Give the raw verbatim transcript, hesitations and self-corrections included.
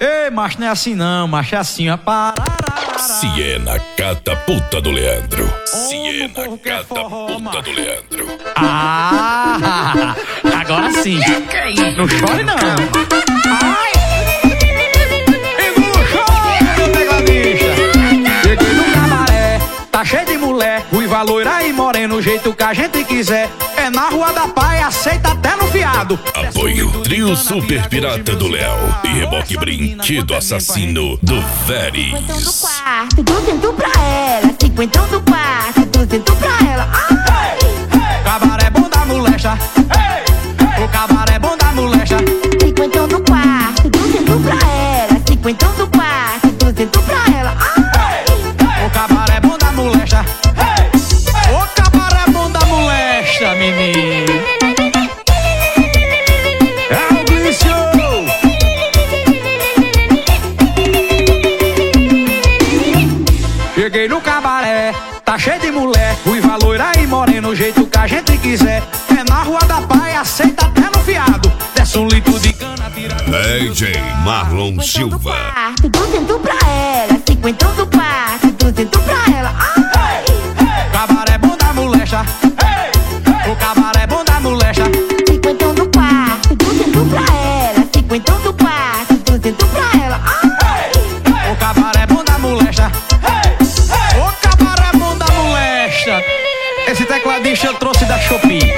Ei, macho, não é assim não, macho, é assim, ó. Parará. Siena Catapulta do Leandro. Siena Catapulta do Leandro. Ah, agora sim. Não chore não. Ai. Engula o choro, meu pegadinha. Cheguei no cabaré, tá cheio de mulher, ruiva, loira e morena, o jeito que a gente quiser. É na Rua da Praia, aceita até no fiado. Apoio Trio Super Pirata do Léo e Reboque Brinquedo Assassino do Veris. Cinquentão do quarto, duzentão pra ela. Cinquentão do quarto, duzentão pra ela. Ai. Cabaré bom da molecha. O cabaré bom da molecha. Cinquentão do quarto, duzentão pra ela. Cinquentão do quarto, duzentão pra ela. Ai. O cabaré bom da molecha. O cabaré bom da molecha, menino. É o Glício. Cheguei no cabaré, tá cheio de mulher, ruiva, loira e morena, o jeito que a gente quiser. É na Rua da Praia, aceita até no fiado. Desce um litro de cana, tira. D J Marlon Silva. Duzentão pra ela. Cinquentão do quarto, duzentão pra ela. Ai. Cabaré bom da molecha. O cabaré bom da molecha. Cinquentão do quarto, duzentão pra ela. Cinquentão do quarto, duzentão pra ela. Ai. O cabaré bom da molecha. O cabaré bom da molecha. Esse tecladista eu trouxe da Shopee.